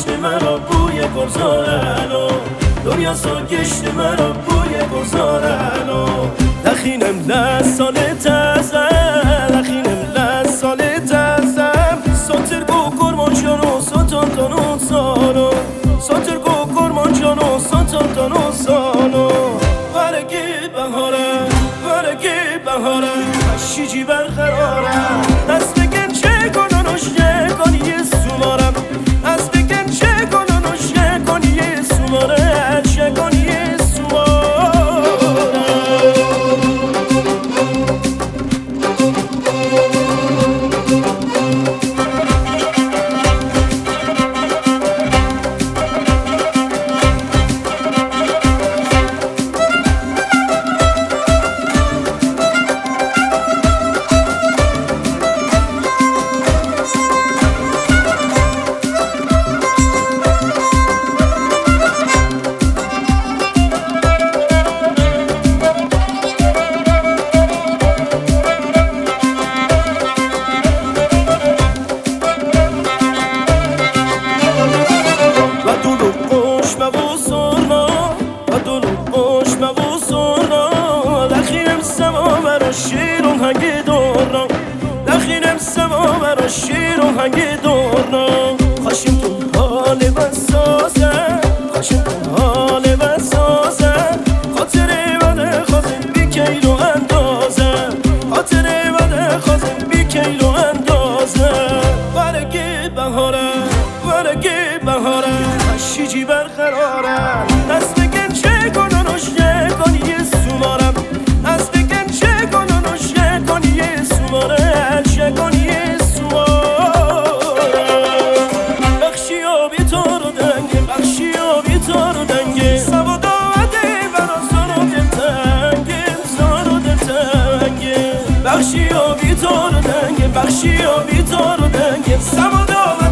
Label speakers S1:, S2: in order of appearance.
S1: گشت مرا بوی گذارنو دنیا سا گشت مرا بوی گذارنو دخینم لسال تزم دخینم لسال تزم ساتر گو کرمان جانو ساتان تانو سانو ساتر گو کرمان جانو ساتان تانو سانو ورگی بهارم ورگی بهارم شیجی برقرارم از بگن چه کنانوش یه کنی سومارم از بگن چه کنانوش یه کنی سوماره چه کنی شیرون هنگی دورنا دخینم سما برا شیرون هنگی دورنا خاشم تو حال بسازه خاشم تو حال بسازه خاطره بده خوازم بی کیلو اندازه خاطره بده خوازم بی کیلو اندازه ورگی بهاره ورگی بهاره شیجی برقراره از بگن چه کنانوش یه کنی سومارم از بگن چه کنانوش یه کنی سوماره چه کنی سوماره بخشی آبی تو رو دنگه بخشی آبی تو رو دنگه سوا داده برا زارو دلتنگه زارو دلتنگه بخشی آبی تو رو دنگه بخشی آبی تو رو دنگه سوا داده